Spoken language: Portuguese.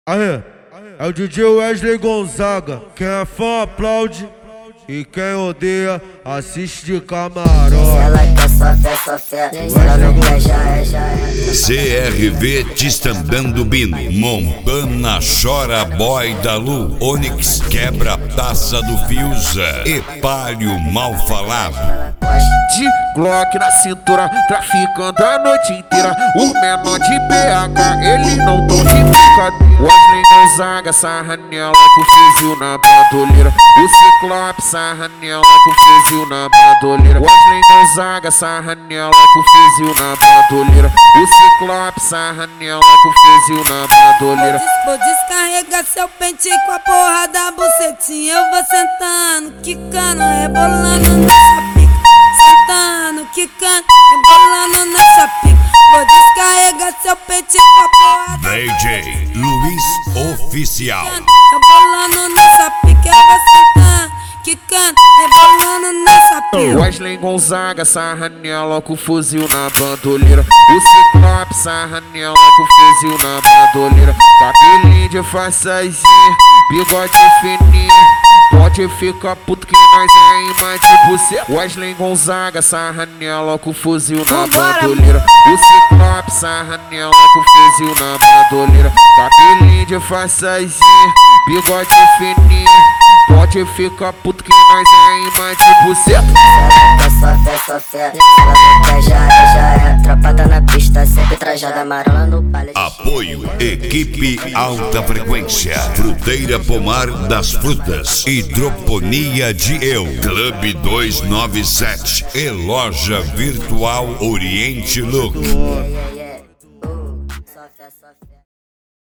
Aí, é o DJ Wesley Gonzaga. Quem é fã aplaude e quem odeia assiste de camarote. Ela quer só fé, ela não quer já é. CRV Tistandando Bino, Montana Chora Boy da Lu, Onyx Quebra Taça do Fiuza e Palio Mal Falado. De Glock na cintura, traficando a noite inteira. O menor de BH, ele não tão de brincadeira. Wesley Gonzaga sarra nela com fuzil na bandoleira. O Ciclope sarra nela com fuzil na bandoleira. Wesley Gonzaga sarra nela com fuzil na bandoleira. O Ciclope sarra nela com fuzil na bandoleira. Vou descarregar seu pente com a porra da bucetinha. Eu vou sentando, quicando, rebolando nessa pica. Sentando, quicando, rebolando nessa pica. Vou descarregar seu pente com a porra da DJ Luiz Oficial. rebolando nessa pica. Eu vou sentando, quicando, rebolando nessa pica. Wesley Gonzaga sarra nela com fuzil na bandoleira. O Ciclope sarra nela com fuzil na bandoleira. Cabelinho de façazinha, bigode fininho. Pode ficar puto que nós é imã de buceta. Wesley Gonzaga sarra nela com fuzil na bandoleira. O Ciclope sarra nela com fuzil na bandoleira. Cabelinho de façazinha, bigode fininho. Pode ficar puto que nós é imã de buceta. Ela quer só fé, ela não quer já é. Tropada na pista, sempre trajada amarela no palha. Apoio Equipe Alta Frequência, Fruteira Pomar das Frutas, Hidroponia de Eu, Clube 297 e Loja Virtual Oriente Look.